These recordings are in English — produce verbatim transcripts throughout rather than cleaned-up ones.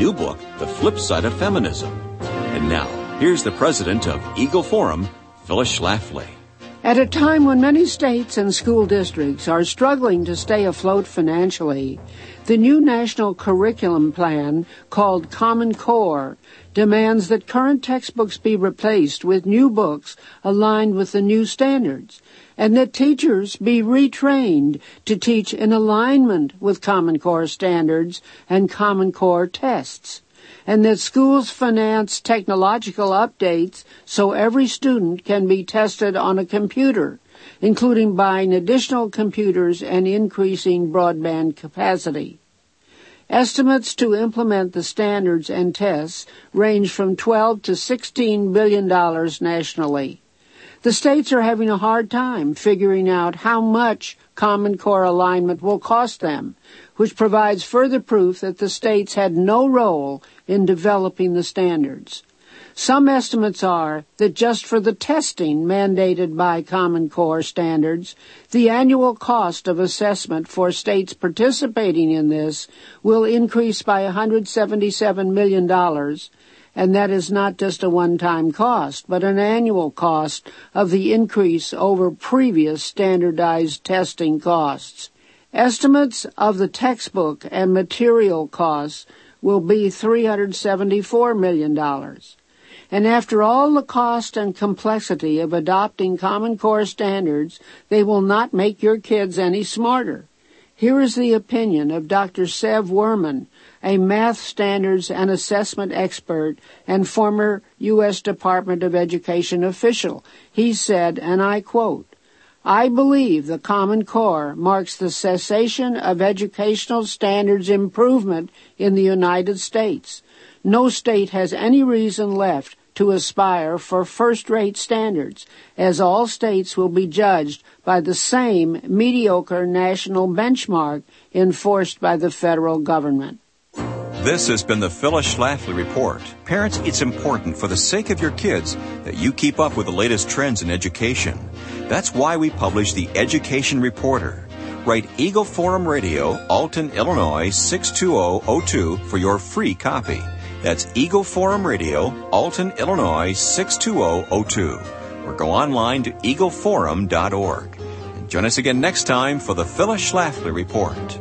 new book, The Flip Side of Feminism. And now, here's the president of Eagle Forum, Phyllis Schlafly. At a time when many states and school districts are struggling to stay afloat financially, the new national curriculum plan, called Common Core, demands that current textbooks be replaced with new books aligned with the new standards, and that teachers be retrained to teach in alignment with Common Core standards and Common Core tests, and that schools finance technological updates so every student can be tested on a computer, including buying additional computers and increasing broadband capacity. Estimates to implement the standards and tests range from twelve to sixteen billion dollars nationally. The states are having a hard time figuring out how much Common Core alignment will cost them, which provides further proof that the states had no role in developing the standards. Some estimates are that just for the testing mandated by Common Core standards, the annual cost of assessment for states participating in this will increase by one hundred seventy-seven million dollars, and that is not just a one-time cost, but an annual cost of the increase over previous standardized testing costs. Estimates of the textbook and material costs will be three hundred seventy-four million dollars. And after all the cost and complexity of adopting Common Core standards, they will not make your kids any smarter. Here is the opinion of Doctor Sev Werman, a math standards and assessment expert and former U S Department of Education official. He said, and I quote, "I believe the Common Core marks the cessation of educational standards improvement in the United States. No state has any reason left to aspire for first-rate standards, as all states will be judged by the same mediocre national benchmark enforced by the federal government." This has been the Phyllis Schlafly Report. Parents, it's important for the sake of your kids that you keep up with the latest trends in education. That's why we publish the Education Reporter. Write Eagle Forum Radio, Alton, Illinois, six two zero zero two for your free copy. That's Eagle Forum Radio, Alton, Illinois, six two zero zero two. Or go online to eagle forum dot org. And join us again next time for the Phyllis Schlafly Report.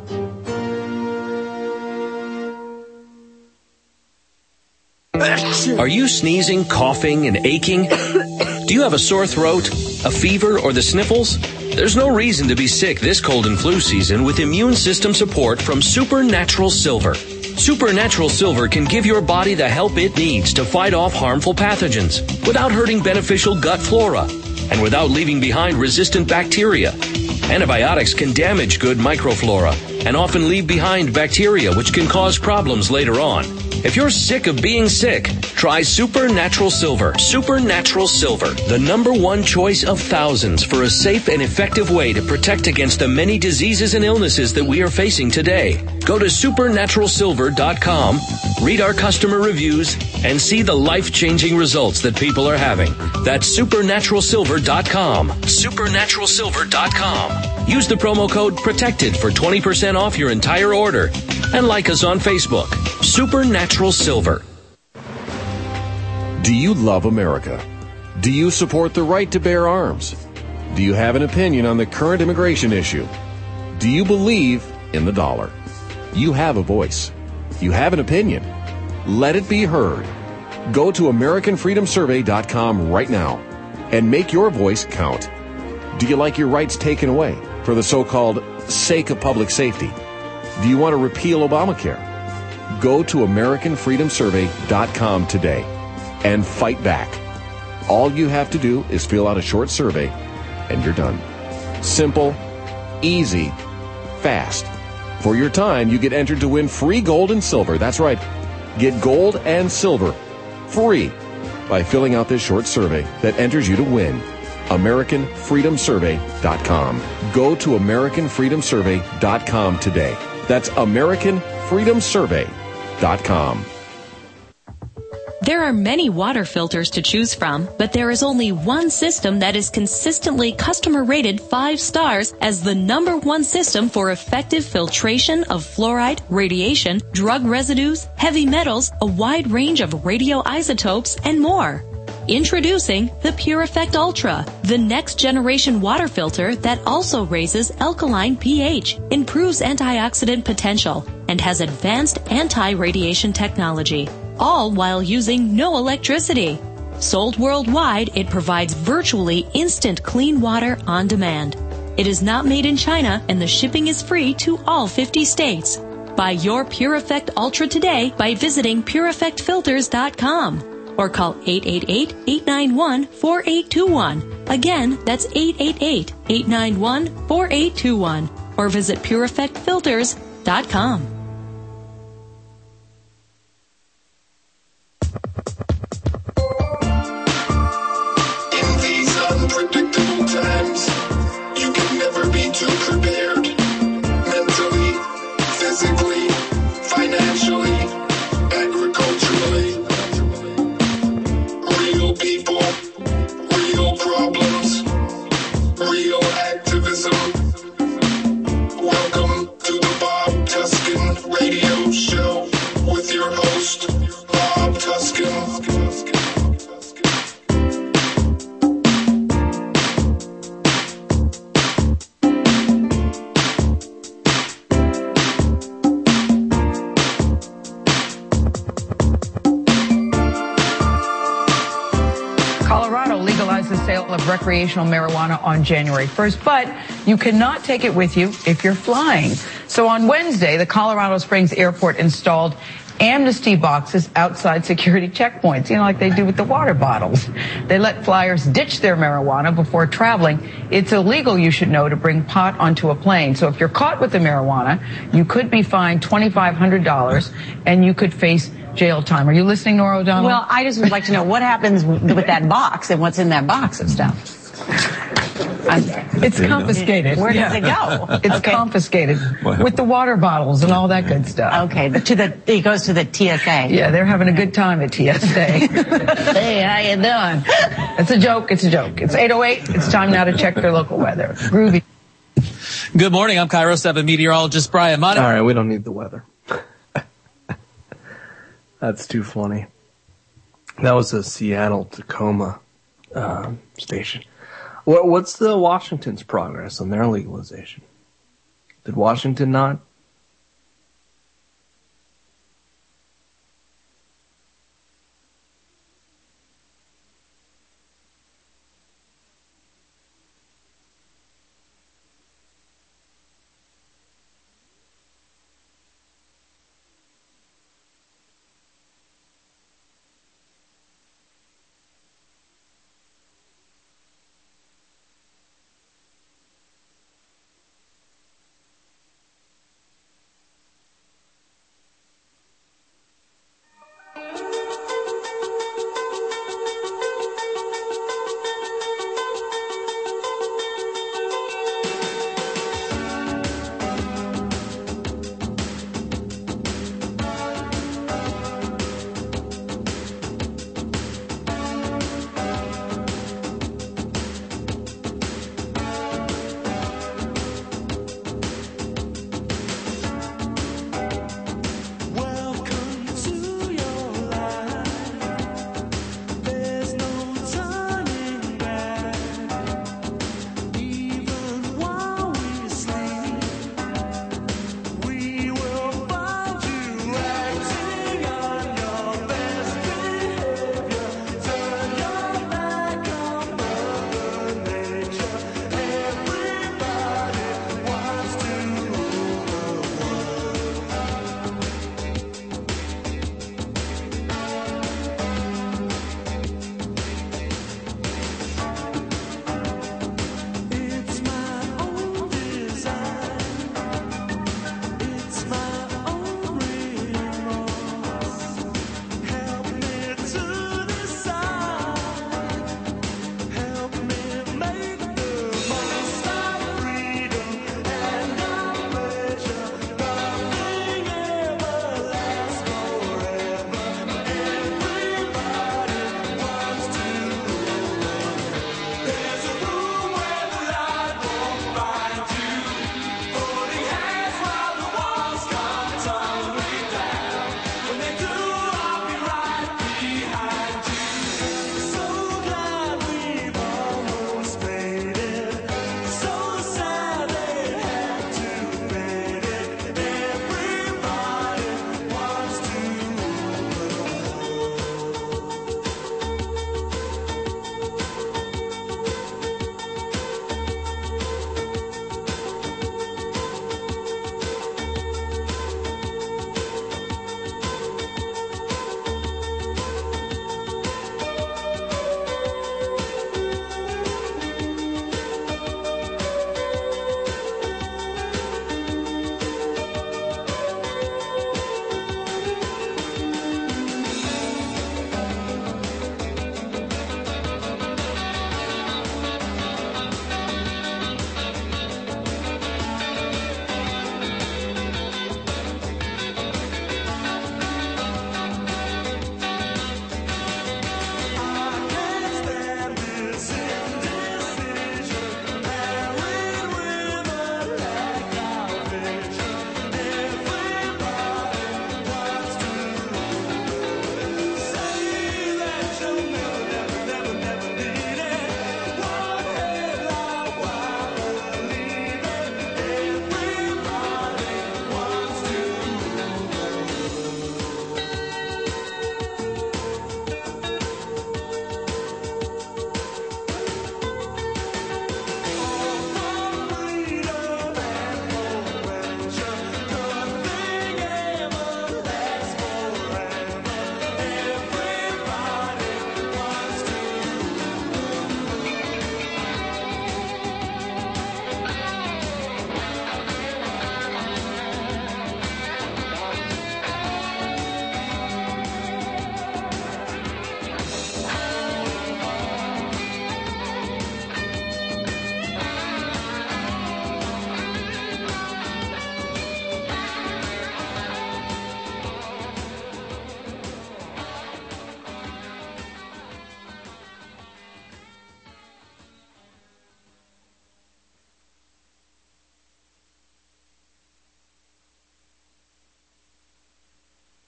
Are you sneezing, coughing, and aching? Do you have a sore throat, a fever, or the sniffles? There's no reason to be sick this cold and flu season with immune system support from Supernatural Silver. Supernatural Silver can give your body the help it needs to fight off harmful pathogens without hurting beneficial gut flora and without leaving behind resistant bacteria. Antibiotics can damage good microflora and often leave behind bacteria which can cause problems later on. If you're sick of being sick, try Supernatural Silver. Supernatural Silver, the number one choice of thousands for a safe and effective way to protect against the many diseases and illnesses that we are facing today. Go to supernatural silver dot com, read our customer reviews, and see the life-changing results that people are having. That's supernatural silver dot com. supernatural silver dot com. Use the promo code PROTECTED for twenty percent off your entire order. And like us on Facebook, Supernatural Silver. Do you love America? Do you support the right to bear arms? Do you have an opinion on the current immigration issue? Do you believe in the dollar? You have a voice. You have an opinion. Let it be heard. Go to American Freedom Survey dot com right now and make your voice count. Do you like your rights taken away for the so-called sake of public safety? Do you want to repeal Obamacare? Go to American Freedom Survey dot com today and fight back. All you have to do is fill out a short survey and you're done. Simple, easy, fast. For your time, you get entered to win free gold and silver. That's right. Get gold and silver free by filling out this short survey that enters you to win. American Freedom Survey dot com. Go to American Freedom Survey dot com today. That's American Freedom Survey dot com. There are many water filters to choose from, but there is only one system that is consistently customer rated five stars as the number one system for effective filtration of fluoride, radiation, drug residues, heavy metals, a wide range of radioisotopes, and more. Introducing the PureEffect Ultra, the next generation water filter that also raises alkaline pH, improves antioxidant potential, and has advanced anti-radiation technology, all while using no electricity. Sold worldwide, it provides virtually instant clean water on demand. It is not made in China, and the shipping is free to all fifty states. Buy your PureEffect Ultra today by visiting pure effect filters dot com. Or call eight eight eight, eight nine one, four eight two one. Again, that's eight eight eight, eight nine one, four eight two one. Or visit pure effect filters dot com. In these unpredictable times, you can never be too prepared. Mentally, physically, financially, agriculturally. Real people, real problems, real activism. Welcome to the Bob Tuskin Radio Show with your host, Bob Tuskin. The sale of recreational marijuana on January first, but you cannot take it with you if you're flying. So on Wednesday, the Colorado Springs Airport installed amnesty boxes outside security checkpoints, you know, like they do with the water bottles. They let flyers ditch their marijuana before traveling. It's illegal, you should know, to bring pot onto a plane. So if you're caught with the marijuana, you could be fined twenty-five hundred dollars and you could face jail time. Are you listening, Nora O'Donnell? Well, I just would like to know what happens with that box and what's in that box of stuff. It's confiscated. Where does it go? It's okay. confiscated with the water bottles and all that good stuff. Okay, to the it goes to the T S A. Yeah, they're having a good time at T S A. Hey, how you doing? It's a joke. It's a joke. It's eight oh eight. It's time now to check their local weather. Groovy. Good morning. I'm Cairo seven meteorologist Brian Mott. All right, we don't need the weather. That's too funny. That was a Seattle Tacoma uh, station. What, what's the Washington's progress on their legalization? Did Washington not?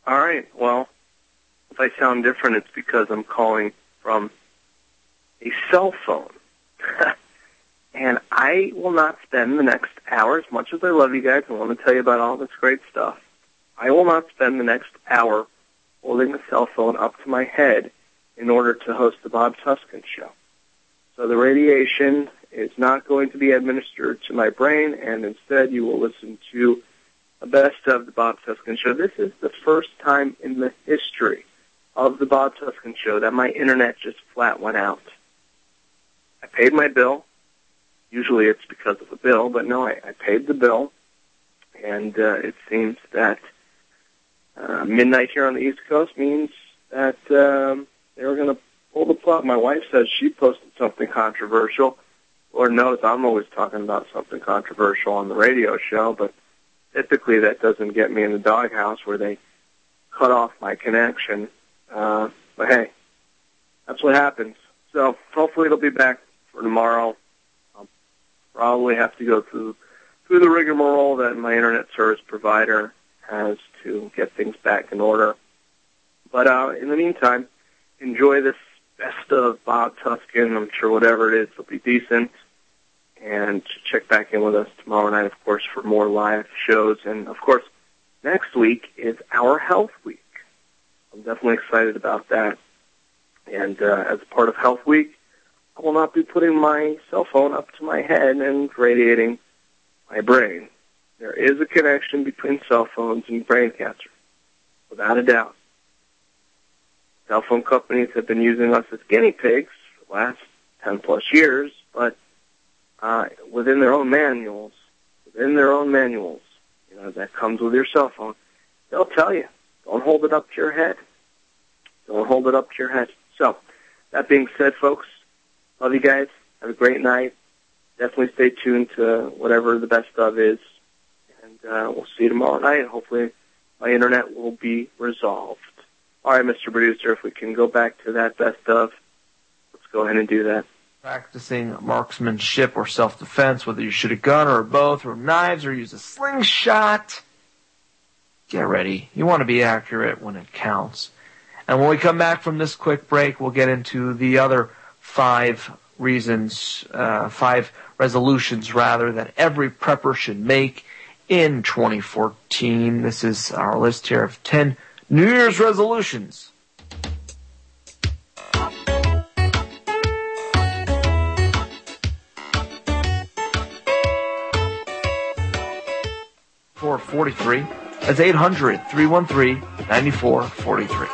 All right. Well, if I sound different, it's because I'm calling from a cell phone. And I will not spend the next hour, as much as I love you guys and want to tell you about all this great stuff, I will not spend the next hour holding the cell phone up to my head in order to host the Bob Tuskin Show. So the radiation is not going to be administered to my brain, and instead you will listen to the best of the Bob Tuskin Show. This is the first time in the history of the Bob Tuskin Show that my internet just flat went out. I paid my bill. Usually it's because of a bill, but no, I, I paid the bill, and uh, it seems that uh, midnight here on the East Coast means that um, they were going to pull the plug. My wife says she posted something controversial. Lord knows I'm always talking about something controversial on the radio show, but typically that doesn't get me in the doghouse where they cut off my connection. Uh, but hey, that's what happens. So hopefully it'll be back for tomorrow. I'll probably have to go through through the rigmarole that my internet service provider has to get things back in order. But uh, in the meantime, enjoy this best of Bob Tuskin. I'm sure whatever it is, it'll be decent. And check back in with us tomorrow night, of course, for more live shows. And, of course, next week is our Health Week. I'm definitely excited about that. And uh, as part of Health Week, I will not be putting my cell phone up to my head and radiating my brain. There is a connection between cell phones and brain cancer, without a doubt. Cell phone companies have been using us as guinea pigs for the last ten plus years, but uh, within their own manuals, within their own manuals, you know, that comes with your cell phone, they'll tell you, don't hold it up to your head. Don't hold it up to your head. So, that being said, folks, love you guys. Have a great night. Definitely stay tuned to whatever the best of is. And uh, we'll see you tomorrow night. Hopefully my internet will be resolved. All right, Mister Producer, if we can go back to that best of, let's go ahead and do that. Practicing marksmanship or self-defense, whether you shoot a gun or both, or knives, or use a slingshot. Get ready. You want to be accurate when it counts. And when we come back from this quick break, we'll get into the other five reasons, uh, five resolutions, rather, that every prepper should make in twenty fourteen. This is our list here of ten New Year's resolutions. four forty-three. That's eight hundred, three one three, nine four four three.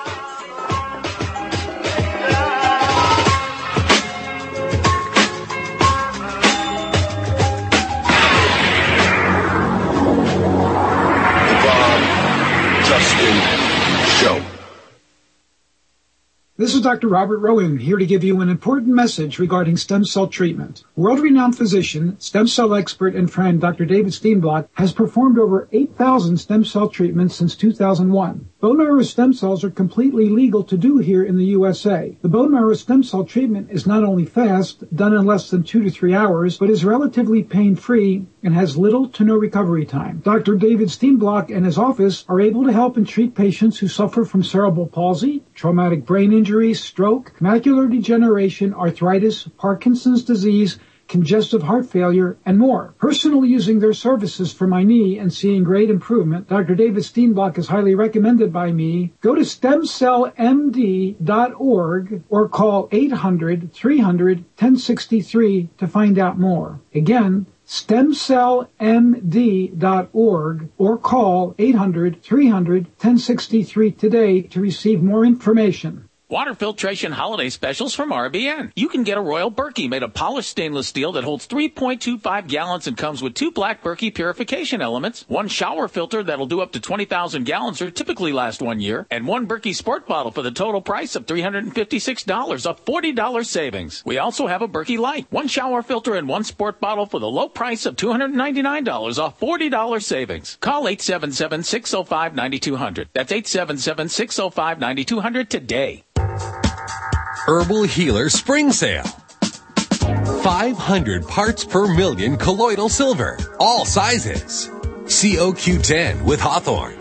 This is Doctor Robert Rowan, here to give you an important message regarding stem cell treatment. World-renowned physician, stem cell expert, and friend Doctor David Steenblock has performed over eight thousand stem cell treatments since two thousand one. Bone marrow stem cells are completely legal to do here in the U S A. The bone marrow stem cell treatment is not only fast, done in less than two to three hours, but is relatively pain-free and has little to no recovery time. Doctor David Steenblock and his office are able to help and treat patients who suffer from cerebral palsy, traumatic brain injury, stroke, macular degeneration, arthritis, Parkinson's disease, congestive heart failure, and more. Personally using their services for my knee and seeing great improvement, Doctor David Steenblock is highly recommended by me. Go to stem cell m d dot org or call eight hundred, three hundred, ten sixty-three to find out more. Again, stem cell m d dot org or call eight hundred, three hundred, ten sixty-three today to receive more information. Water filtration holiday specials from R B N. You can get a Royal Berkey made of polished stainless steel that holds three point two five gallons and comes with two black Berkey purification elements, one shower filter that'll do up to twenty thousand gallons or typically last one year, and one Berkey Sport bottle for the total price of three hundred fifty-six dollars, a forty dollars savings. We also have a Berkey Light, one shower filter and one sport bottle for the low price of two hundred ninety-nine dollars, a forty dollars savings. Call eight seven seven, six oh five, nine two zero zero. That's eight seven seven, six oh five, nine two zero zero today. Herbal Healer Spring Sale. five hundred parts per million colloidal silver, all sizes. C O Q ten with Hawthorne.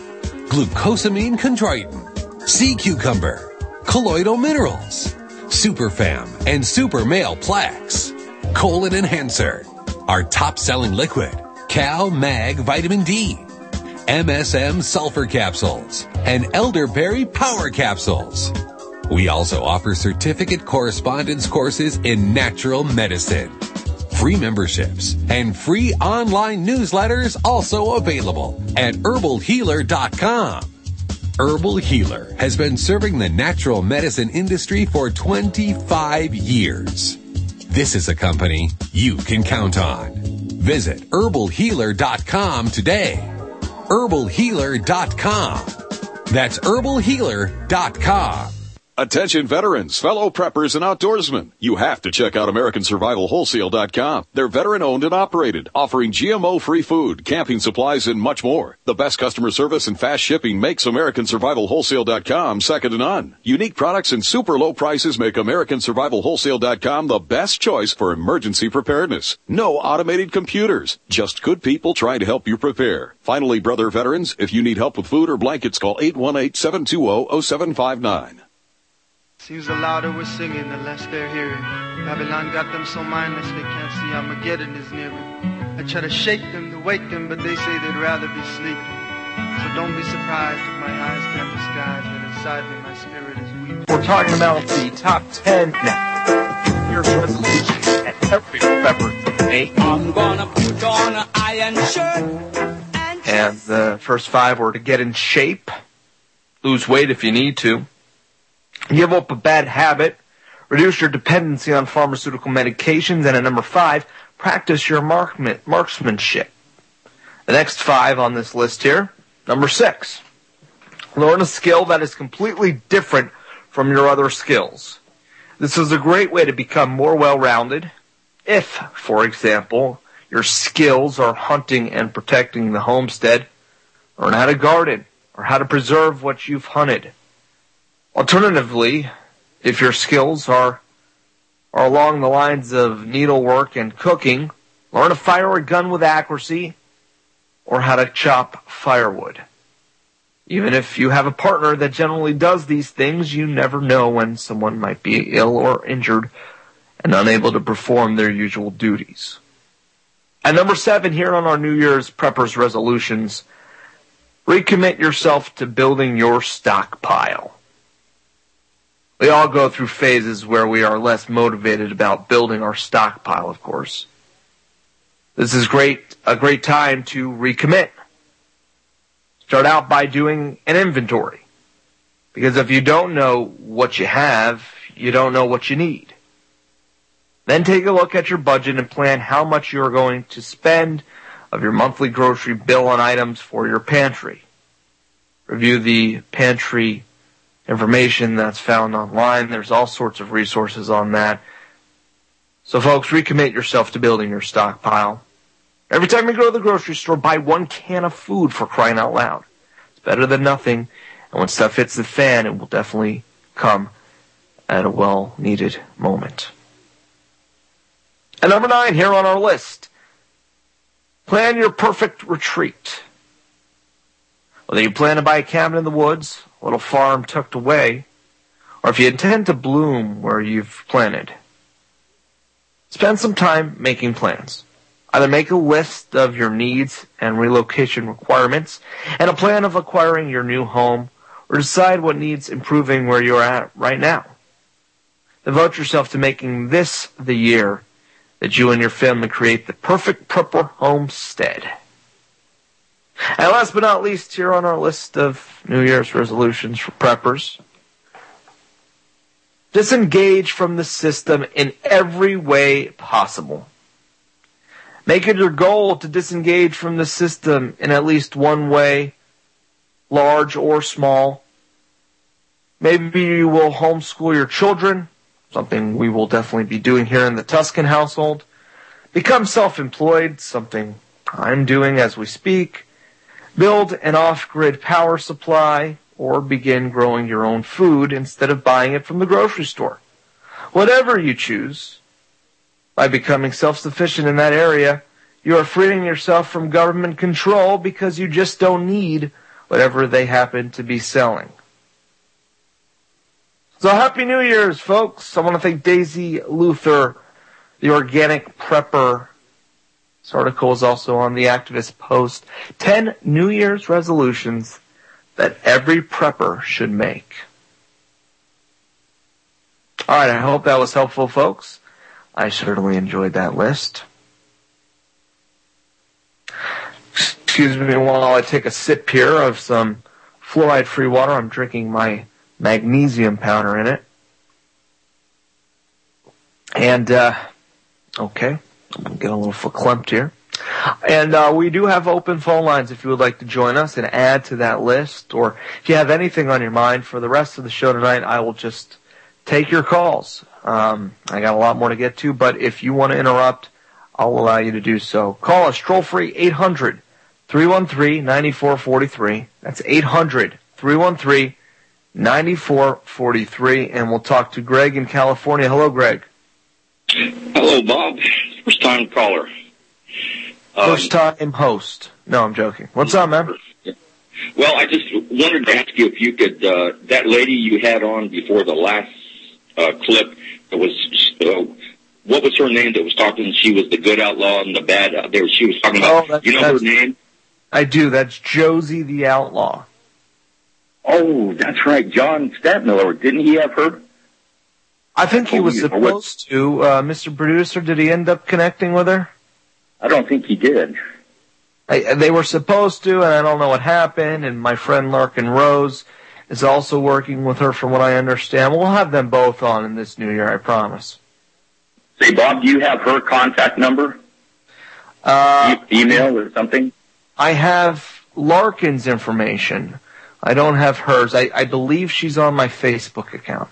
glucosamine chondroitin, sea cucumber, colloidal minerals, Superfam and Super Male Plaques, Colon Enhancer, our top-selling liquid, Cal Mag Vitamin D, M S M Sulfur Capsules, and Elderberry Power Capsules. We also offer certificate correspondence courses in natural medicine. Free memberships and free online newsletters also available at herbal healer dot com. Herbal Healer has been serving the natural medicine industry for twenty-five years. This is a company you can count on. Visit herbal healer dot com today. herbal healer dot com. That's herbal healer dot com. Attention veterans, fellow preppers, and outdoorsmen. You have to check out American Survival Wholesale dot com. They're veteran-owned and operated, offering G M O-free food, camping supplies, and much more. The best customer service and fast shipping makes American Survival Wholesale dot com second to none. Unique products and super low prices make American Survival Wholesale dot com the best choice for emergency preparedness. No automated computers, just good people trying to help you prepare. Finally, brother veterans, if you need help with food or blankets, call eight one eight, seven two zero, zero seven five nine. Seems the louder we're singing, the less they're hearing. Babylon got them so mindless they can't see Armageddon is nearing. I try to shake them, to wake them, but they say they'd rather be sleeping. So don't be surprised if my eyes can't disguise that inside me my spirit is weeping. We're talking about the top ten now. Here's resolutions at every February. I'm gonna put on an iron shirt. And the first five were to get in shape, lose weight if you need to, give up a bad habit, reduce your dependency on pharmaceutical medications, and at number five, practice your markman, marksmanship. The next five on this list here, number six, learn a skill that is completely different from your other skills. This is a great way to become more well-rounded. If, for example, your skills are hunting and protecting the homestead, learn how to garden or how to preserve what you've hunted. Alternatively, if your skills are are along the lines of needlework and cooking, learn to fire a gun with accuracy or how to chop firewood. Even if you have a partner that generally does these things, you never know when someone might be ill or injured and unable to perform their usual duties. At number seven here on our New Year's Preppers Resolutions, recommit yourself to building your stockpile. We all go through phases where we are less motivated about building our stockpile, of course. This is great, a great time to recommit. Start out by doing an inventory. Because if you don't know what you have, you don't know what you need. Then take a look at your budget and plan how much you are going to spend of your monthly grocery bill on items for your pantry. Review the pantry information that's found online. There's all sorts of resources on that. So folks, recommit yourself to building your stockpile. Every time you go to the grocery store, buy one can of food, for crying out loud. It's better than nothing. And when stuff hits the fan, it will definitely come at a well-needed moment. And number nine here on our list, plan your perfect retreat. Whether you plan to buy a cabin in the woods, a little farm tucked away, or if you intend to bloom where you've planted, spend some time making plans. Either make a list of your needs and relocation requirements and a plan of acquiring your new home, or decide what needs improving where you're at right now. Devote yourself to making this the year that you and your family create the perfect prepper homestead. And last but not least, here on our list of New Year's resolutions for preppers, disengage from the system in every way possible. Make it your goal to disengage from the system in at least one way, large or small. Maybe you will homeschool your children, something we will definitely be doing here in the Tuscan household. Become self-employed, something I'm doing as we speak. Build an off-grid power supply, or begin growing your own food instead of buying it from the grocery store. Whatever you choose, by becoming self-sufficient in that area, you are freeing yourself from government control because you just don't need whatever they happen to be selling. So Happy New Year's, folks. I want to thank Daisy Luther, the Organic Prepper. This article is also on the Activist Post. Ten New Year's resolutions that every prepper should make. All right, I hope that was helpful, folks. I certainly enjoyed that list. Excuse me while I take a sip here of some fluoride-free water. I'm drinking my magnesium powder in it. And, uh, okay, I'm going to get a little verklempt here. And uh, we do have open phone lines if you would like to join us and add to that list. Or if you have anything on your mind for the rest of the show tonight, I will just take your calls. Um, I got a lot more to get to, but if you want to interrupt, I'll allow you to do so. Call us, toll-free, eight hundred, three one three, nine four four three. That's eight hundred, three one three, nine four four three. And we'll talk to Greg in California. Hello, Greg. Hello, Bob. First time caller. First time host. No, I'm joking. What's up, man? Well, I just wanted to ask you if you could, uh, that lady you had on before the last uh, clip, that was, uh, what was her name that was talking? She was the good outlaw and the bad out there. She was talking about, oh, you know her name? I do. That's Josie the Outlaw. Oh, that's right. John Stadtmiller. Didn't he have her? I think he was supposed to. Uh, Mister Producer, did he end up connecting with her? I don't think he did. I, they were supposed to, and I don't know what happened, and my friend Larkin Rose is also working with her from what I understand. We'll have them both on in this new year, I promise. Say, Bob, do you have her contact number? Uh, e- email or something? I have Larkin's information. I don't have hers. I, I believe she's on my Facebook account.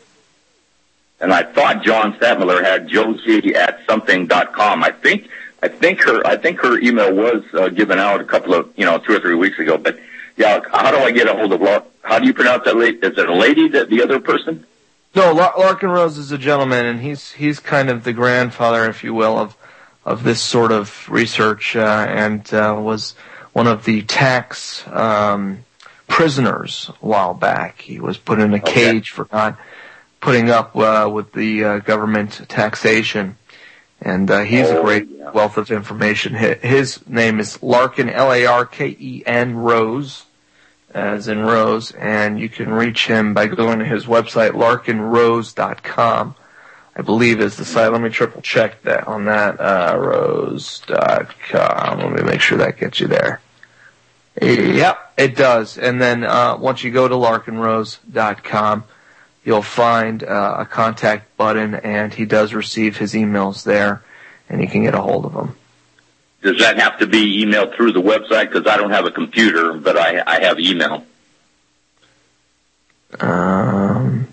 And I thought John Stadtmiller had Josie at something dot com. I think I think her I think her email was uh, given out a couple of you know two or three weeks ago. But yeah, how do I get a hold of Lark? How do you pronounce that? Lady? Is it a lady? That the other person? No, Larkin Rose is a gentleman, and he's he's kind of the grandfather, if you will, of of this sort of research, uh, and uh, was one of the tax um, prisoners a while back. He was put in a okay. cage for not putting up uh, with the uh, government taxation, and uh, he's oh, a great yeah. wealth of information. His name is Larkin, L A R K E N, Rose, as in Rose, and you can reach him by going to his website, larkin rose dot com, I believe is the site. Let me triple check that on that, uh, rose dot com. Let me make sure that gets you there. Yep, it does. And then uh, once you go to larkin rose dot com, you'll find uh, a contact button, and he does receive his emails there, and you can get a hold of him. Does that have to be emailed through the website? Because I don't have a computer, but I, I have email. Um,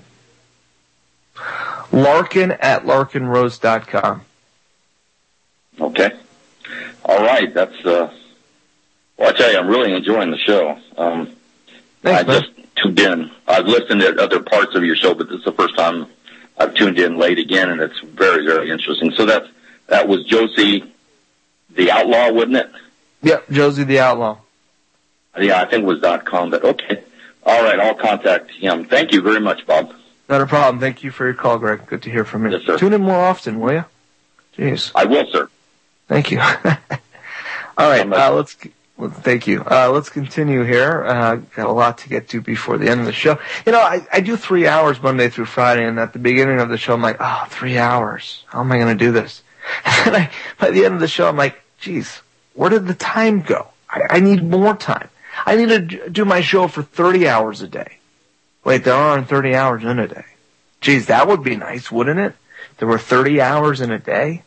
Larkin at larkin rose dot com. Okay. All right. That's, uh, well, I tell you, I'm really enjoying the show. Um, Thanks, I man. just tuned in. I've listened to other parts of your show, but this is the first time I've tuned in late again, and it's very, very interesting. So that that was Josie the Outlaw, wasn't it? Yep, Josie the Outlaw. Yeah, I think it was .com, but okay. All right, I'll contact him. Thank you very much, Bob. Not a problem. Thank you for your call, Greg. Good to hear from you. Yes, sir. Tune in more often, will you? Jeez. I will, sir. Thank you. All right, uh, let's... Well, thank you. Uh, let's continue here. Uh, got a lot to get to before the end of the show. You know, I, I do three hours Monday through Friday, and at the beginning of the show, I'm like, oh, three hours. How am I going to do this? And then I, by the end of the show, I'm like, geez, where did the time go? I, I need more time. I need to do my show for thirty hours a day. Wait, there aren't thirty hours in a day. Geez, that would be nice, wouldn't it? There were thirty hours in a day?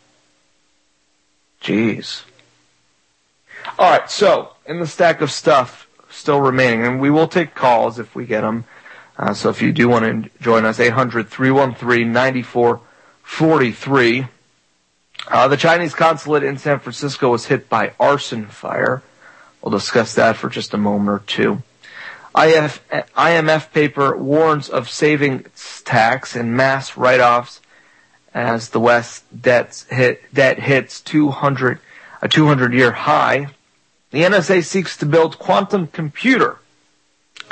Jeez. All right, so in the stack of stuff still remaining, and we will take calls if we get them. Uh, so if you do want to join us, eight hundred, three one three, nine four four three. Uh, the Chinese consulate in San Francisco was hit by arson fire. We'll discuss that for just a moment or two. I M F paper warns of savings tax and mass write-offs as the West debts hit, debt hits two hundred, a two hundred year high. The N S A seeks to build quantum computer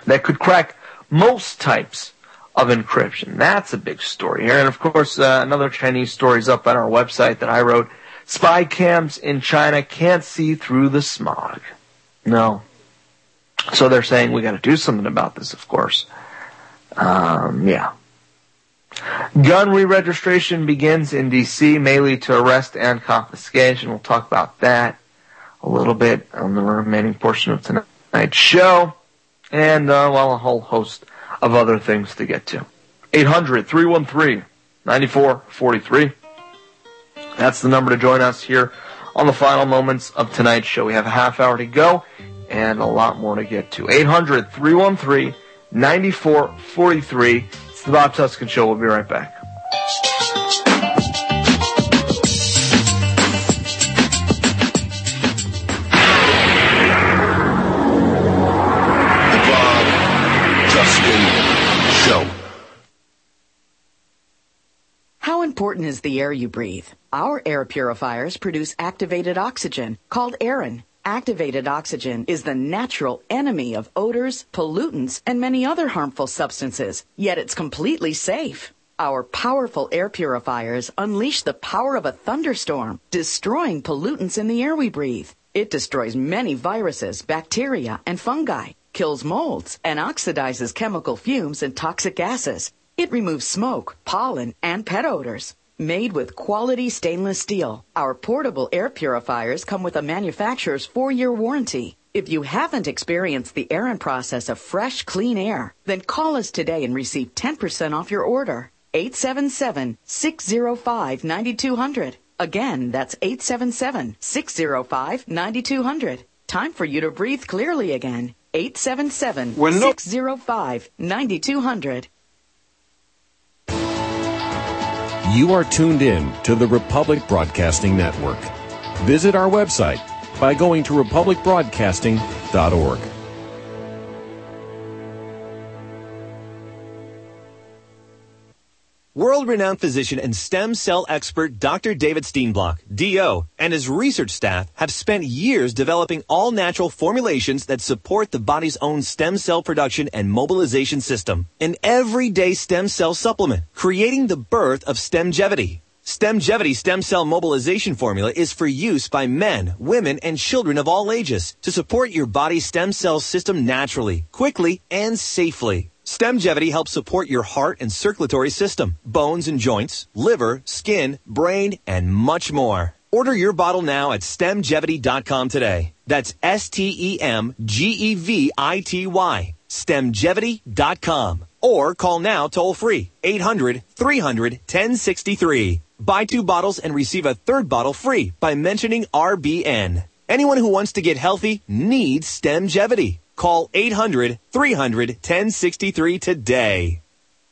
that could crack most types of encryption. That's a big story here. And of course, uh, another Chinese story is up on our website that I wrote. Spy cams in China can't see through the smog. No. So they're saying we got to do something about this, of course. Um, yeah. Gun re-registration begins in D C, may lead to arrest and confiscation. We'll talk about that a little bit on the remaining portion of tonight's show. And, uh, well, a whole host of other things to get to. eight hundred, three one three, nine four four three. That's the number to join us here on the final moments of tonight's show. We have a half hour to go and a lot more to get to. eight hundred, three one three, nine four four three. It's the Bob Tuskin Show. We'll be right back. How important is the air you breathe? Our air purifiers produce activated oxygen, called Aerin. Activated oxygen is the natural enemy of odors, pollutants, and many other harmful substances, yet it's completely safe. Our powerful air purifiers unleash the power of a thunderstorm, destroying pollutants in the air we breathe. It destroys many viruses, bacteria, and fungi, kills molds, and oxidizes chemical fumes and toxic gases. It removes smoke, pollen, and pet odors. Made with quality stainless steel, our portable air purifiers come with a manufacturer's four-year warranty. If you haven't experienced the Aerin process of fresh, clean air, then call us today and receive ten percent off your order. eight seven seven, six zero five, nine two zero zero. Again, that's eight seven seven, six zero five, nine two zero zero. Time for you to breathe clearly again. eight seven seven, six zero five, nine two zero zero. You are tuned in to the Republic Broadcasting Network. Visit our website by going to republic broadcasting dot org. World-renowned physician and stem cell expert Doctor David Steenblock, D O, and his research staff have spent years developing all-natural formulations that support the body's own stem cell production and mobilization system. An everyday stem cell supplement, creating the birth of Stemgevity. Stemgevity stem cell mobilization formula is for use by men, women, and children of all ages to support your body's stem cell system naturally, quickly, and safely. Stemgevity helps support your heart and circulatory system, bones and joints, liver, skin, brain, and much more. Order your bottle now at stemgevity dot com today. That's S T E M G E V I T Y. stemgevity dot com. Or call now toll free, eight hundred, three hundred, ten sixty-three. Buy two bottles and receive a third bottle free by mentioning R B N. Anyone who wants to get healthy needs Stemgevity. Call eight hundred, three hundred, ten sixty-three today.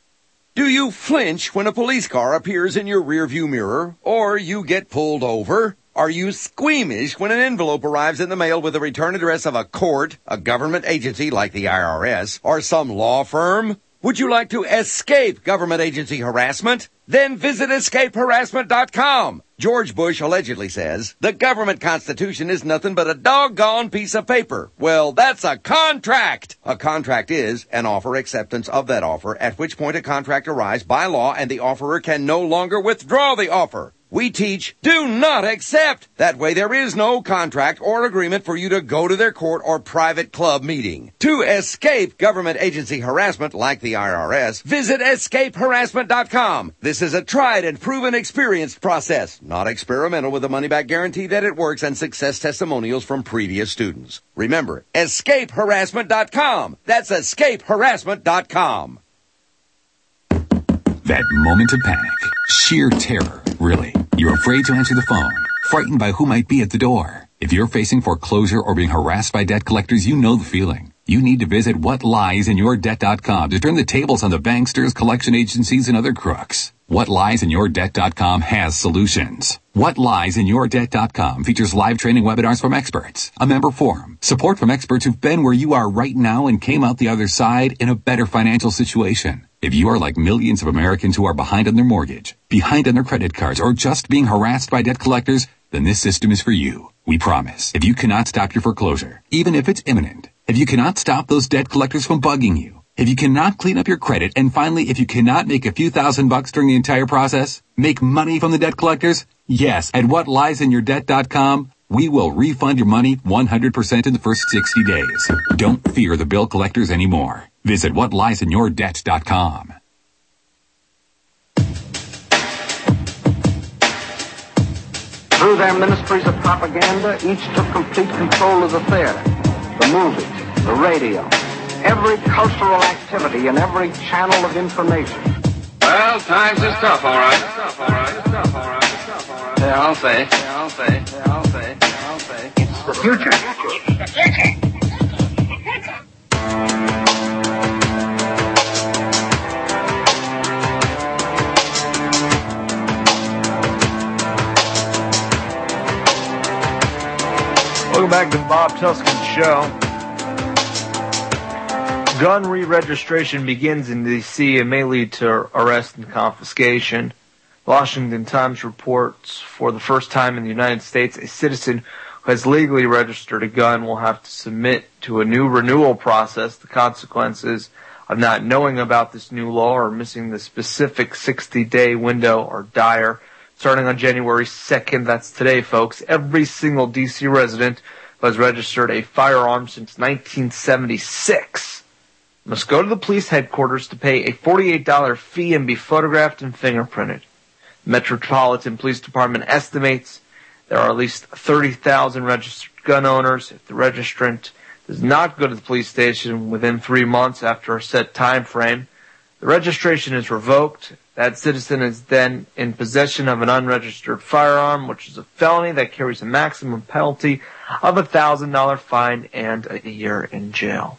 Do you flinch when a police car appears in your rearview mirror or you get pulled over? Are you squeamish when an envelope arrives in the mail with the return address of a court, a government agency like the I R S, or some law firm? Would you like to escape government agency harassment? Then visit escape harassment dot com. George Bush allegedly says, the government constitution is nothing but a doggone piece of paper. Well, that's a contract. A contract is an offer acceptance of that offer, at which point a contract arrives by law and the offerer can no longer withdraw the offer. We teach, do not accept. That way there is no contract or agreement for you to go to their court or private club meeting. To escape government agency harassment like the I R S, visit escape harassment dot com. This is a tried and proven experienced process, not experimental, with a money-back guarantee that it works and success testimonials from previous students. Remember, escape harassment dot com. That's escape harassment dot com. That moment of panic, sheer terror, really. You're afraid to answer the phone, frightened by who might be at the door. If you're facing foreclosure or being harassed by debt collectors, you know the feeling. You need to visit what lies in your debt dot com to turn the tables on the banksters, collection agencies, and other crooks. what lies in your debt dot com has solutions. what lies in your debt dot com features live training webinars from experts, a member forum, support from experts who've been where you are right now and came out the other side in a better financial situation. If you are like millions of Americans who are behind on their mortgage, behind on their credit cards, or just being harassed by debt collectors, then this system is for you. We promise. If you cannot stop your foreclosure, even if it's imminent, if you cannot stop those debt collectors from bugging you, if you cannot clean up your credit, and finally, if you cannot make a few thousand bucks during the entire process, make money from the debt collectors, yes, at what lies in your debt dot com, we will refund your money one hundred percent in the first sixty days. Don't fear the bill collectors anymore. Visit what lies in your debt dot com. Through their ministries of propaganda, each took complete control of the theater, the movies, the radio, every cultural activity and every channel of information. Well, times is tough, all right. Tough, all right. Tough, all right. Tough, all right. Yeah, I'll say. Yeah, I'll say. Yeah, I'll say. Yeah, I'll say. It's the future. The future. Welcome back to the Bob Tuskin Show. Gun re-registration begins in D C and may lead to arrest and confiscation. Washington Times reports for the first time in the United States, a citizen who has legally registered a gun will have to submit to a new renewal process. The consequences of not knowing about this new law or missing the specific sixty-day window are dire. Starting on January second, that's today, folks, every single D C resident who has registered a firearm since nineteen seventy-six must go to the police headquarters to pay a forty-eight dollars fee and be photographed and fingerprinted. The Metropolitan Police Department estimates there are at least thirty thousand registered gun owners. If the registrant does not go to the police station within three months after a set time frame, the registration is revoked. That citizen is then in possession of an unregistered firearm, which is a felony that carries a maximum penalty of a one thousand dollars fine and a year in jail.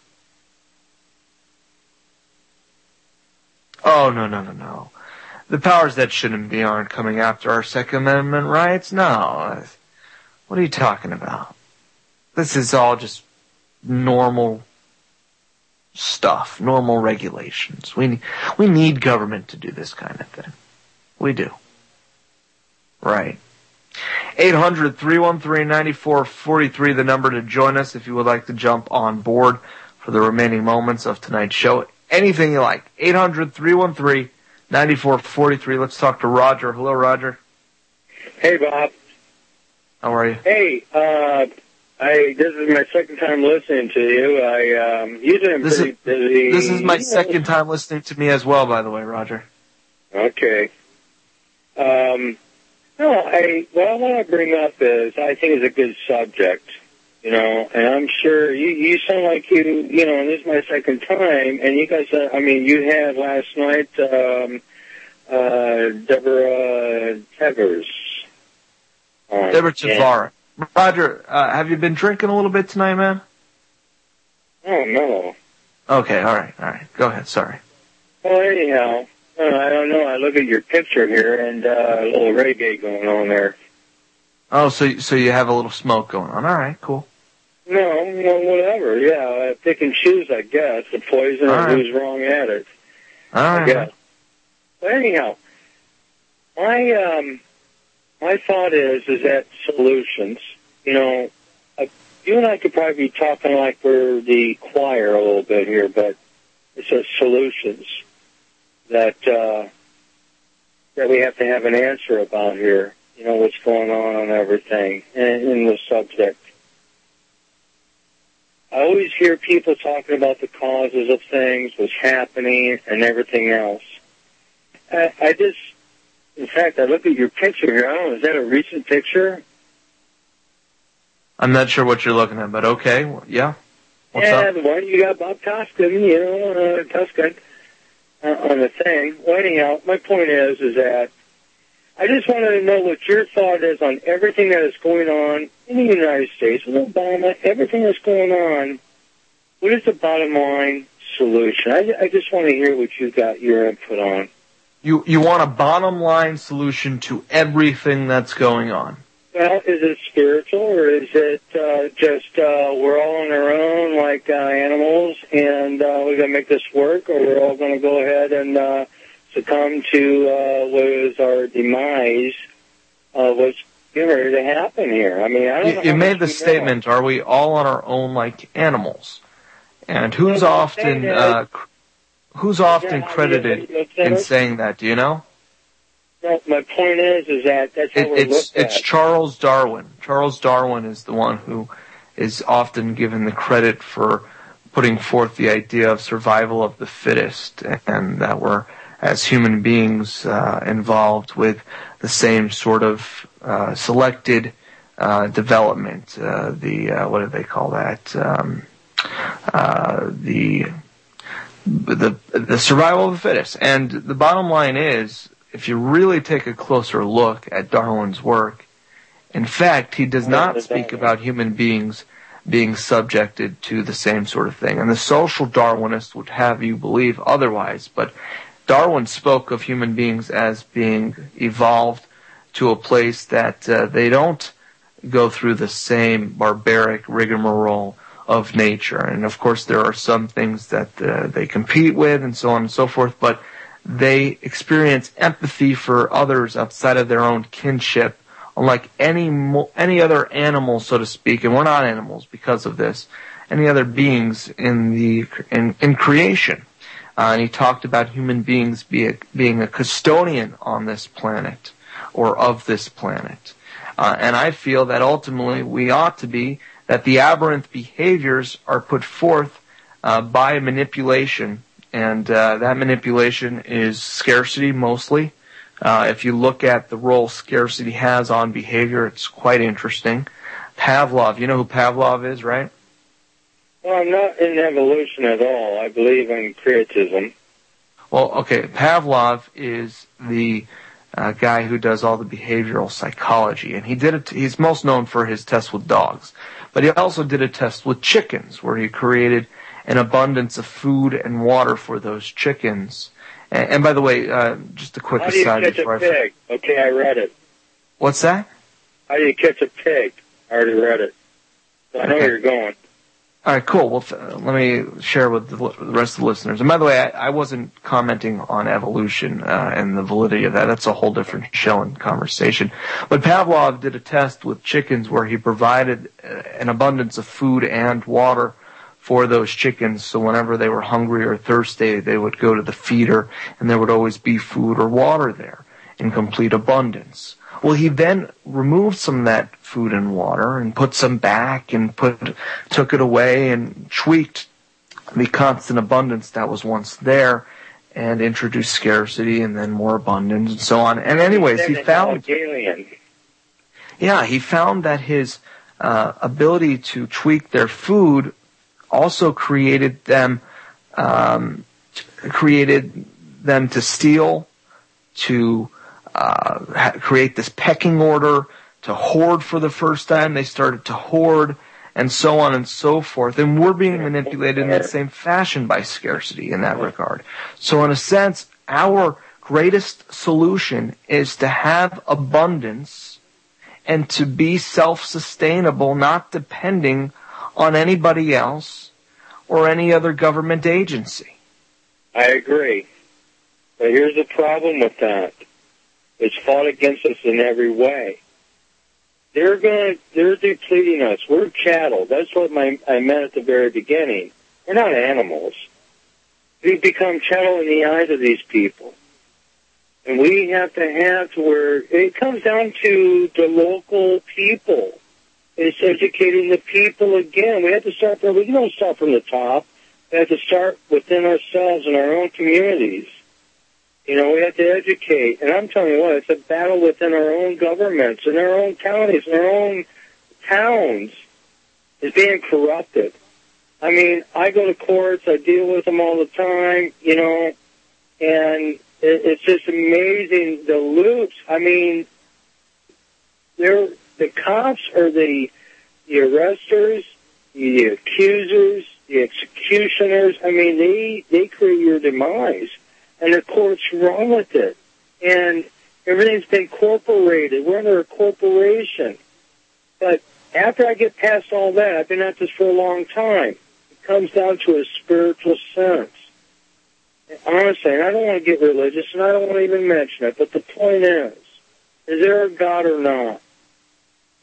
Oh, no, no, no, no. The powers that shouldn't be aren't coming after our Second Amendment rights. No. What are you talking about? This is all just normal stuff, normal regulations. We we need government to do this kind of thing. We do. Right. eight hundred, three one three, nine four four three, the number to join us if you would like to jump on board for the remaining moments of tonight's show. Anything you like. eight hundred, three one three, nine four four three. Let's talk to Roger. Hello, Roger. Hey, Bob. How are you? Hey, uh, I, this is my second time listening to you. I, um, usually I'm this pretty is, busy. This is my second time listening to me as well, by the way, Roger. Okay. Um, no, I, what I want to bring up is, I think it's a good subject, you know, and I'm sure you, you sound like you, you know, and this is my second time, and you guys, uh, I mean, you had last night, um, uh, Deborah Tevers on. Deborah Tavara. Roger, uh, have you been drinking a little bit tonight, man? Oh, no. Okay, all right, all right. Go ahead, sorry. Well, anyhow, uh, I don't know. I look at your picture here and uh, a little reggae going on there. Oh, so so you have a little smoke going on. All right, cool. No, no, whatever. Yeah, uh, pick and choose, I guess. The poison All and right. who's wrong at it. All right. I guess. But anyhow, my um, my thought is is that solutions. You know, uh, you and I could probably be talking like we're the choir a little bit here, but it's a solutions that uh, that we have to have an answer about here. You know, what's going on on everything and in the subject. I always hear people talking about the causes of things, what's happening, and everything else. I, I just, in fact, I look at your picture here. I don't know, is that a recent picture? I'm not sure what you're looking at, but okay, well, yeah. What's yeah, up? the one you got Bob Tuskin, you know, uh, Tuskin uh, on the thing. Well, anyhow, my point is, is that I just wanted to know what your thought is on everything that is going on in the United States with Obama, everything that's going on. What is the bottom line solution? I, I just want to hear what you got your input on. You you want a bottom line solution to everything that's going on? Well, is it spiritual or is it uh, just uh, we're all on our own like uh, animals and uh, we're going to make this work, or we're all going to go ahead and uh, succumb to uh, what is our demise, uh, what's getting ready to happen here. I mean, I don't You, know you how made much the we statement, are we all on our own like animals? And who's Well, often saying uh, cr- who's often how credited you- in saying that? Do you know? know. My point is, is that that's how It, we're it's looked it's at. Charles Darwin. Charles Darwin is the one who is often given the credit for putting forth the idea of survival of the fittest, and that we're, as human beings, uh, involved with the same sort of uh, selected uh, development. Uh, the uh, what do they call that? Um, uh, the the the survival of the fittest. And the bottom line is, if you really take a closer look at Darwin's work, in fact, he does not speak about human beings being subjected to the same sort of thing. And the social Darwinists would have you believe otherwise. But Darwin spoke of human beings as being evolved to a place that uh, they don't go through the same barbaric rigmarole of nature. And of course, there are some things that uh, they compete with and so on and so forth, but they experience empathy for others outside of their own kinship, unlike any mo- any other animal, so to speak, and we're not animals because of this, any other beings in the in, in creation. Uh, and he talked about human beings be a, being a custodian on this planet, or of this planet. Uh, and I feel that ultimately we ought to be, that the aberrant behaviors are put forth uh, by manipulation, and uh, that manipulation is scarcity mostly. Uh, if you look at the role scarcity has on behavior, it's quite interesting. Pavlov, you know who Pavlov is, right? Well, I'm not in evolution at all. I believe in creatism. Well, okay, Pavlov is the uh, guy who does all the behavioral psychology, and he did it. He's most known for his test with dogs, but he also did a test with chickens, where he created an abundance of food and water for those chickens. And, and by the way, uh, just a quick How do you aside catch before a I forget. pig? Okay, I read it. What's that? How do you catch a pig? I already read it. So I know Okay. where you're going. All right, cool. Well, th- let me share with the, the rest of the listeners. And by the way, I, I wasn't commenting on evolution uh, and the validity of that. That's a whole different show and conversation. But Pavlov did a test with chickens where he provided uh, an abundance of food and water for those chickens. So whenever they were hungry or thirsty, they would go to the feeder, and there would always be food or water there in complete abundance. Well, he then removed some of that food and water and put some back and put took it away and tweaked the constant abundance that was once there and introduced scarcity and then more abundance and so on. And anyways, he found, Alien. yeah, he found that his uh, ability to tweak their food also created them, um, created them to steal, to Uh, ha- create this pecking order, to hoard for the first time. They started to hoard, and so on and so forth. And we're being manipulated in that same fashion by scarcity in that regard. So in a sense, our greatest solution is to have abundance and to be self-sustainable, not depending on anybody else or any other government agency. I agree. But here's the problem with that. It's fought against us in every way. They're going to, they're depleting us. We're chattel. That's what my, I meant at the very beginning. We're not animals. We become chattel in the eyes of these people. And we have to have to where it comes down to the local people. It's educating the people again. We have to start from, we don't start from the top. We have to start within ourselves and our own communities. You know, we have to educate. And I'm telling you what, it's a battle within our own governments, in our own counties, in our own towns. It's being corrupted. I mean, I go to courts, I deal with them all the time, you know, and it, it's just amazing, the loops. I mean, they're, the cops are the, the arresters, the accusers, the executioners. I mean, they, they create your demise. And the court's wrong with it. And everything's been corporated. We're under a corporation. But after I get past all that, I've been at this for a long time. It comes down to a spiritual sense. And honestly, and I don't want to get religious, and I don't want to even mention it, but the point is, is there a God or not?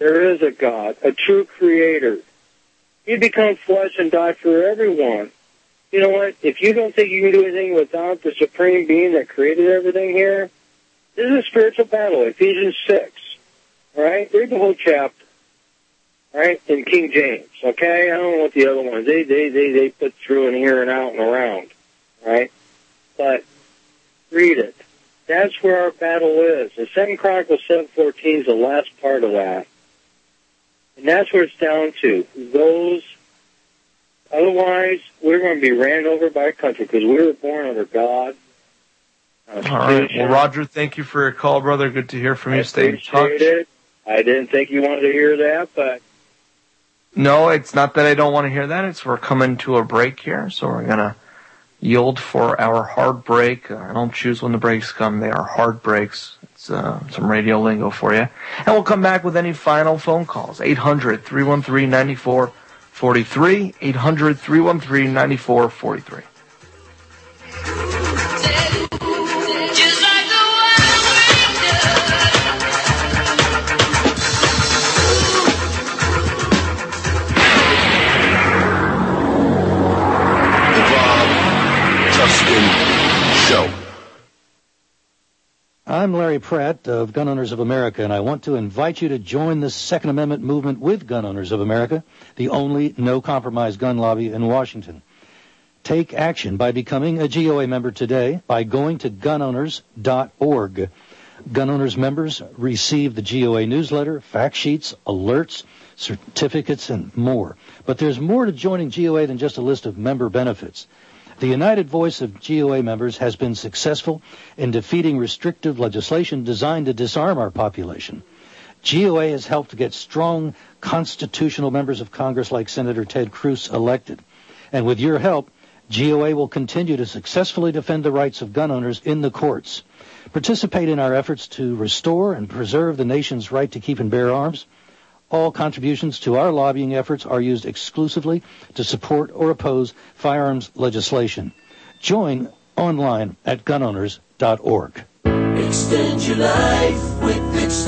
there is a God, a true creator. He become flesh and died for everyone. You know what? If you don't think you can do anything without the supreme being that created everything here, this is a spiritual battle. Ephesians six. All right? Read the whole chapter. All right? In King James. Okay? I don't know what the other ones. They, they, they, they put through and here and out and around. All right? But read it. That's where our battle is. And Second Chronicles seven fourteen is the last part of that. And that's where it's down to. Those, otherwise, we're going to be ran over by a country because we were born under God. All right. Well, Roger, thank you for your call, brother. Good to hear from you. Stay in touch. Appreciate it. I didn't think you wanted to hear that, but... No, it's not that I don't want to hear that. It's we're coming to a break here, so we're going to yield for our hard break. I don't choose when the breaks come. They are hard breaks. It's uh, some radio lingo for you. And we'll come back with any final phone calls. eight hundred, three one three, nine four four three. eight hundred, three one three, nine four four three. I'm Larry Pratt of Gun Owners of America, and I want to invite you to join the Second Amendment movement with Gun Owners of America, the only no-compromise gun lobby in Washington. Take action by becoming a G O A member today by going to gun owners dot org. Gun Owners members receive the G O A newsletter, fact sheets, alerts, certificates, and more. But there's more to joining G O A than just a list of member benefits. The united voice of G O A members has been successful in defeating restrictive legislation designed to disarm our population. G O A has helped to get strong constitutional members of Congress like Senator Ted Cruz elected. And with your help, G O A will continue to successfully defend the rights of gun owners in the courts. Participate in our efforts to restore and preserve the nation's right to keep and bear arms. All contributions to our lobbying efforts are used exclusively to support or oppose firearms legislation. Join online at gun owners dot org. Extend your life with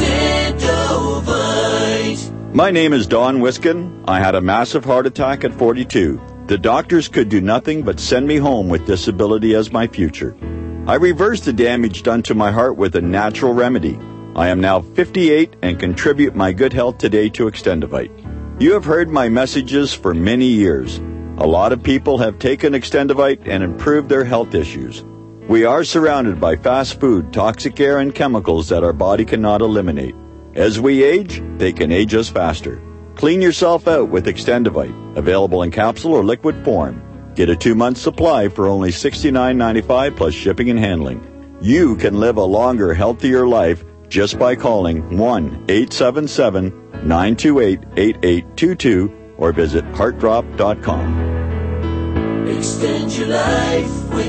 Extendovite. My name is Don Wiskin. I had a massive heart attack at forty-two. The doctors could do nothing but send me home with disability as my future. I reversed the damage done to my heart with a natural remedy. I am now fifty-eight and contribute my good health today to Extendovite. You have heard my messages for many years. A lot of people have taken Extendovite and improved their health issues. We are surrounded by fast food, toxic air, and chemicals that our body cannot eliminate. As we age, they can age us faster. Clean yourself out with Extendovite, available in capsule or liquid form. Get a two-month supply for only sixty-nine ninety-five plus shipping and handling. You can live a longer, healthier life just by calling one eight seven seven, nine two eight, eight eight two two or visit heart drop dot com. Extend your life with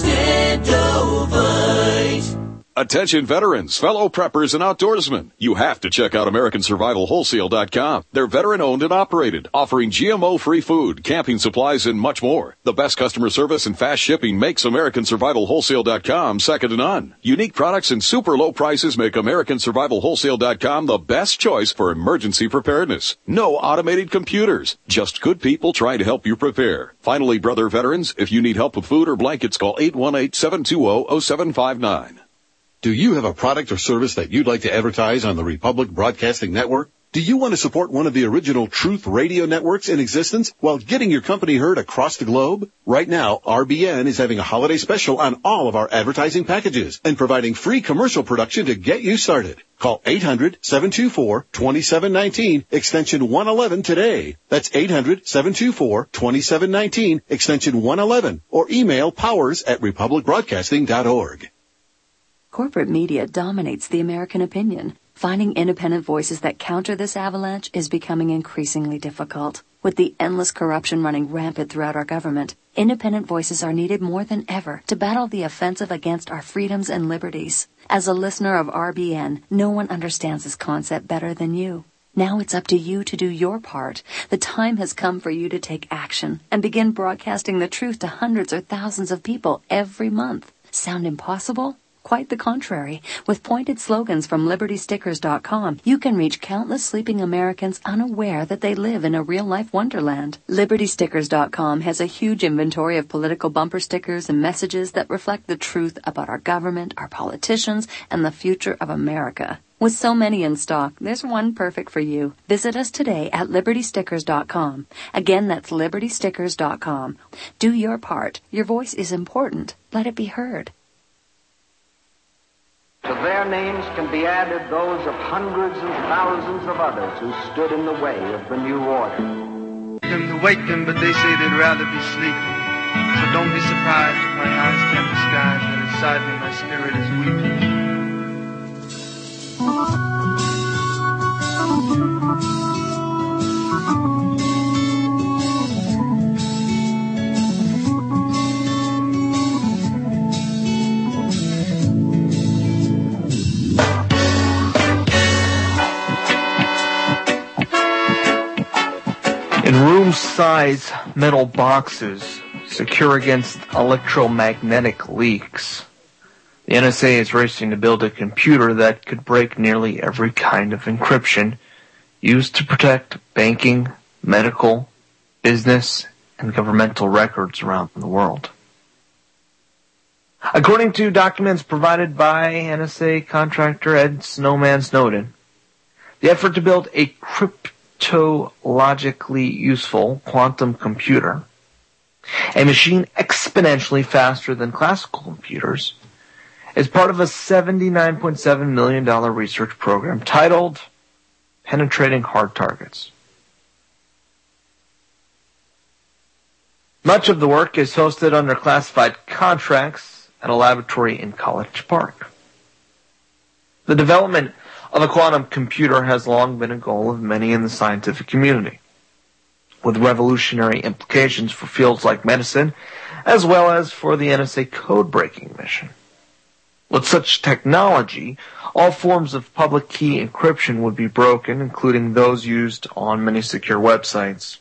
Extendovite. Attention veterans, fellow preppers, and outdoorsmen. You have to check out American Survival Wholesale dot com. They're veteran-owned and operated, offering G M O-free food, camping supplies, and much more. The best customer service and fast shipping makes American Survival Wholesale dot com second to none. Unique products and super low prices make American Survival Wholesale dot com the best choice for emergency preparedness. No automated computers, just good people trying to help you prepare. Finally, brother veterans, if you need help with food or blankets, call eight one eight, seven two zero, zero seven five nine. Do you have a product or service that you'd like to advertise on the Republic Broadcasting Network? Do you want to support one of the original Truth Radio networks in existence while getting your company heard across the globe? Right now, R B N is having a holiday special on all of our advertising packages and providing free commercial production to get you started. Call eight hundred, seven two four, two seven one nine, extension one eleven today. That's eight hundred, seven two four, two seven one nine, extension one eleven, or email powers at republic broadcasting dot org. Corporate media dominates the American opinion. Finding independent voices that counter this avalanche is becoming increasingly difficult. With the endless corruption running rampant throughout our government, independent voices are needed more than ever to battle the offensive against our freedoms and liberties. As a listener of R B N, no one understands this concept better than you. Now it's up to you to do your part. The time has come for you to take action and begin broadcasting the truth to hundreds or thousands of people every month. Sound impossible? Quite the contrary. With pointed slogans from Liberty Stickers dot com, you can reach countless sleeping Americans unaware that they live in a real-life wonderland. Liberty Stickers dot com has a huge inventory of political bumper stickers and messages that reflect the truth about our government, our politicians, and the future of America. With so many in stock, there's one perfect for you. Visit us today at Liberty Stickers dot com. Again, that's Liberty Stickers dot com. Do your part. Your voice is important. Let it be heard. To their names can be added those of hundreds and thousands of others who stood in the way of the new order. Them to wake them, but they say they'd rather be sleeping. So don't be surprised if my eyes can't disguise that inside me my spirit is weeping. In room-size metal boxes, secure against electromagnetic leaks, the N S A is racing to build a computer that could break nearly every kind of encryption used to protect banking, medical, business, and governmental records around the world. According to documents provided by N S A contractor Ed Snowman Snowden, the effort to build a cryptologically useful quantum computer, a machine exponentially faster than classical computers, is part of a seventy-nine point seven million dollars research program titled Penetrating Hard Targets. Much of the work is hosted under classified contracts at a laboratory in College Park. The development of a quantum computer has long been a goal of many in the scientific community, with revolutionary implications for fields like medicine, as well as for the N S A code-breaking mission. With such technology, all forms of public key encryption would be broken, including those used on many secure websites.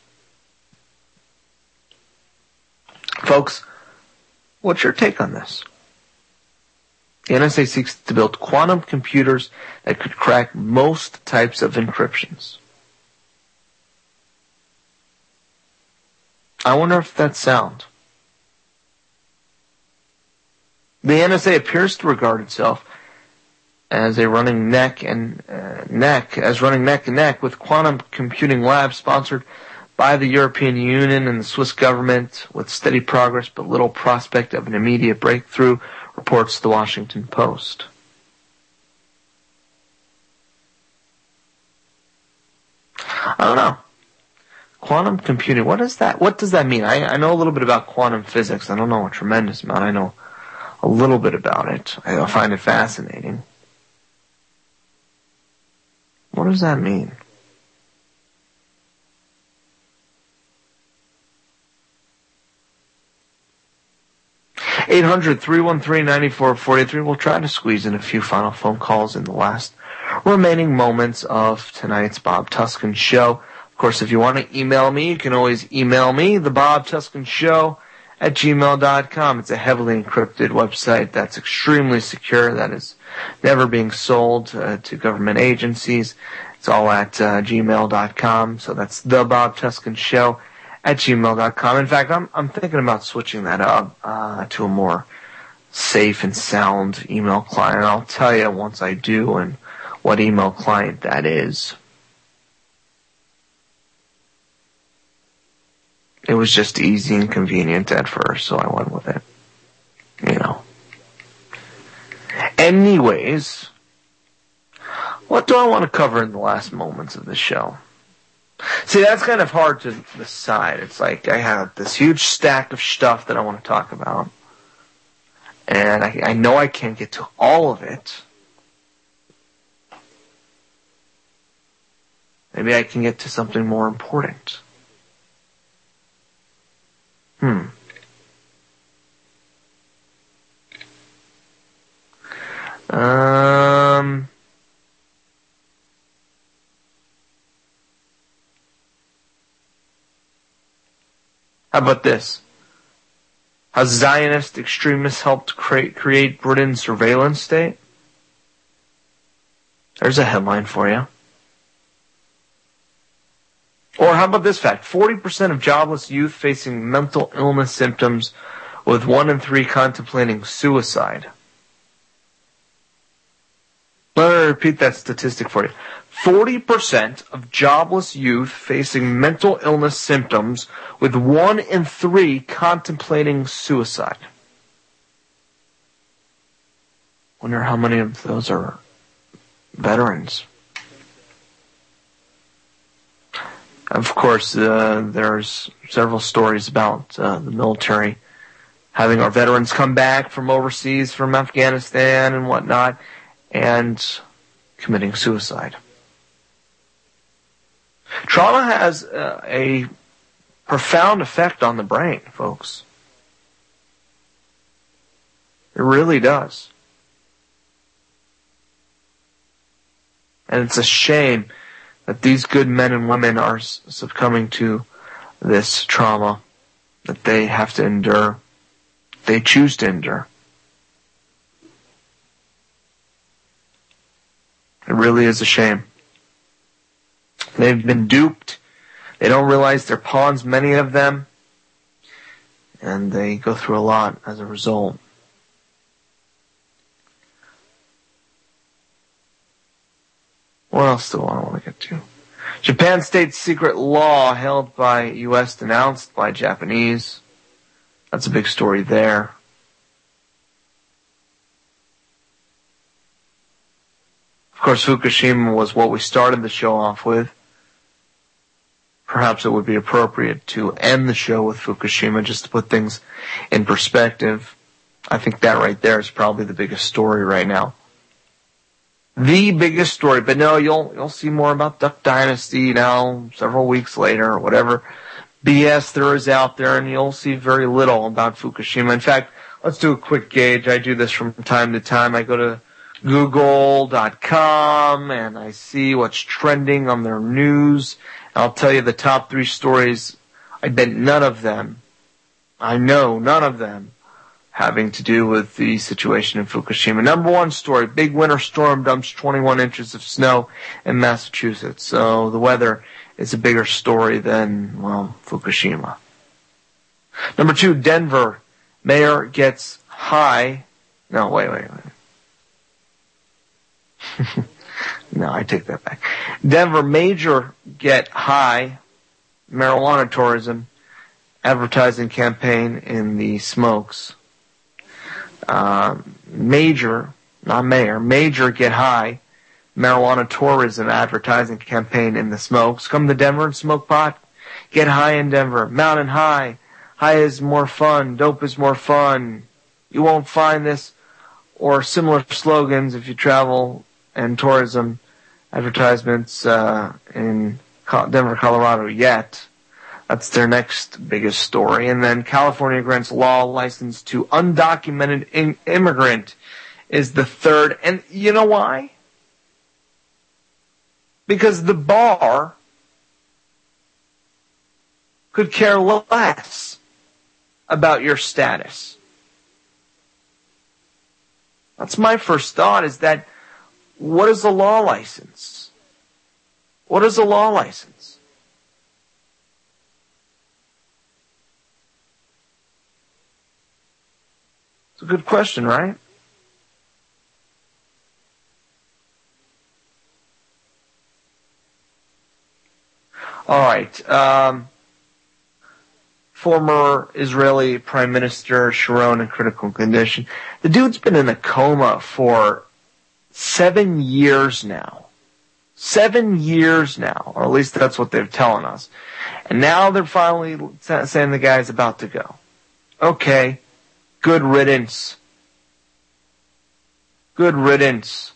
Folks, what's your take on this? The N S A seeks to build quantum computers that could crack most types of encryptions. I wonder if that's sound. The N S A appears to regard itself as a running neck and uh, neck, as running neck and neck with quantum computing labs sponsored by the European Union and the Swiss government, with steady progress but little prospect of an immediate breakthrough, reports the Washington Post. I don't know. Quantum computing, what is that? What does that mean? I, I know a little bit about quantum physics. I don't know a tremendous amount. I know a little bit about it. I find it fascinating. What does that mean? eight hundred, three one three, nine four four three. We'll try to squeeze in a few final phone calls in the last remaining moments of tonight's Bob Tuscan Show. Of course, if you want to email me, you can always email me, the Bob Tuscan Show at gmail dot com. It's a heavily encrypted website that's extremely secure, that is never being sold uh, to government agencies. It's all at uh, gmail dot com. So that's the Bob Tuscan Show at gmail dot com. In fact, I'm I'm thinking about switching that up uh, to a more safe and sound email client. I'll tell you once I do and what email client that is. It was just easy and convenient at first, so I went with it. You know. Anyways, what do I want to cover in the last moments of the show? See, that's kind of hard to decide. It's like I have this huge stack of stuff that I want to talk about. And I, I know I can't get to all of it. Maybe I can get to something more important. Hmm. Um... How about this? How How Zionist extremists helped create, create Britain's surveillance state. There's a headline for you. Or how about this fact? forty percent of jobless youth facing mental illness symptoms, with one in three contemplating suicide. Let me repeat that statistic for you. forty percent of jobless youth facing mental illness symptoms, with one in three contemplating suicide. Wonder how many of those are veterans. Of course, uh, there's several stories about uh, the military having our veterans come back from overseas, from Afghanistan and whatnot, and committing suicide. Trauma has uh, a profound effect on the brain, folks. It really does. And it's a shame that these good men and women are succumbing to this trauma that they have to endure, they choose to endure. It really is a shame. They've been duped. They don't realize they're pawns, many of them, and they go through a lot as a result. What else do I want to get to? Japan states secret law held by U S denounced by Japanese. That's a big story there. Of course, Fukushima was what we started the show off with. Perhaps it would be appropriate to end the show with Fukushima just to put things in perspective. I think that right there is probably the biggest story right now. The biggest story, but no, you'll you'll see more about Duck Dynasty now, several weeks later, or whatever B S there is out there, and you'll see very little about Fukushima. In fact, let's do a quick gauge. I do this from time to time. I go to google dot com and I see what's trending on their news. I'll tell you the top three stories. I bet none of them, I know none of them, having to do with the situation in Fukushima. Number one story, big winter storm dumps twenty-one inches of snow in Massachusetts. So the weather is a bigger story than, well, Fukushima. Number two, Denver mayor gets high. No, wait, wait, wait. No, I take that back. Denver major get high marijuana tourism advertising campaign in the smokes. Uh, major, not mayor, major get high marijuana tourism advertising campaign in the smokes. Come to Denver and smoke pot. Get high in Denver. Mountain high. High is more fun. Dope is more fun. You won't find this or similar slogans if you travel and tourism advertisements uh, in Denver, Colorado yet. That's their next biggest story. And then California grants law license to undocumented in- immigrant is the third. And you know why? Because the bar could care less about your status. That's my first thought, is that what is a law license? What is a law license? It's a good question, right? All right. Um, former Israeli Prime Minister Sharon in critical condition. The dude's been in a coma for seven years now. Seven years now, or at least that's what they're telling us. And now they're finally saying the guy's about to go. Okay. Good riddance. Good riddance.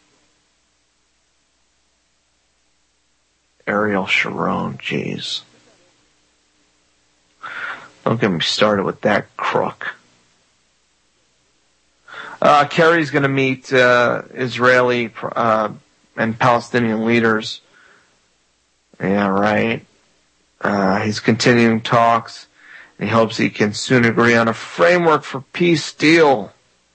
Ariel Sharon, jeez. Don't get me started with that crook. Uh, Kerry's going to meet uh, Israeli uh, and Palestinian leaders. Yeah, right. Uh, he's continuing talks. And he hopes he can soon agree on a framework for peace deal.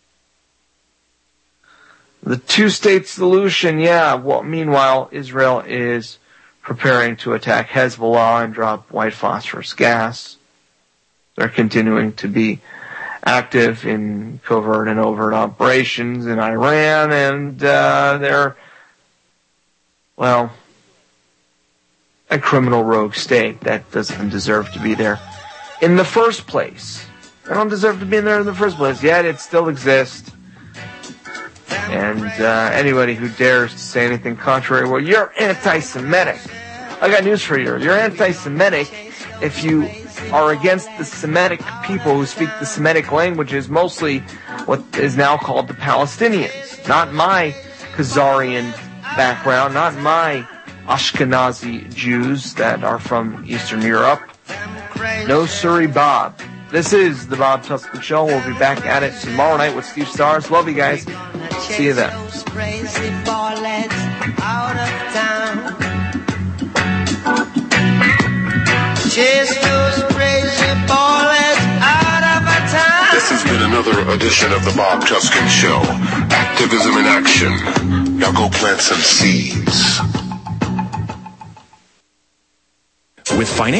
The two-state solution, yeah. Well, meanwhile, Israel is preparing to attack Hezbollah and drop white phosphorus gas. They're continuing to be active in covert and overt operations in Iran, and uh, they're, well, a criminal rogue state that doesn't deserve to be there in the first place. They don't deserve to be in there in the first place, yet it still exists. And uh, anybody who dares to say anything contrary, well, you're anti-Semitic. I got news for you. You're anti-Semitic if you are against the Semitic people who speak the Semitic languages, mostly what is now called the Palestinians. Not my Khazarian background, not my Ashkenazi Jews that are from Eastern Europe. No siree, Bob. This is the Bob Tuscan Show. We'll be back at it tomorrow night with Steve Stars. Love you guys. See you then. This has been another edition of the Bob Tuscan Show. Activism in action. Now go plant some seeds. With financial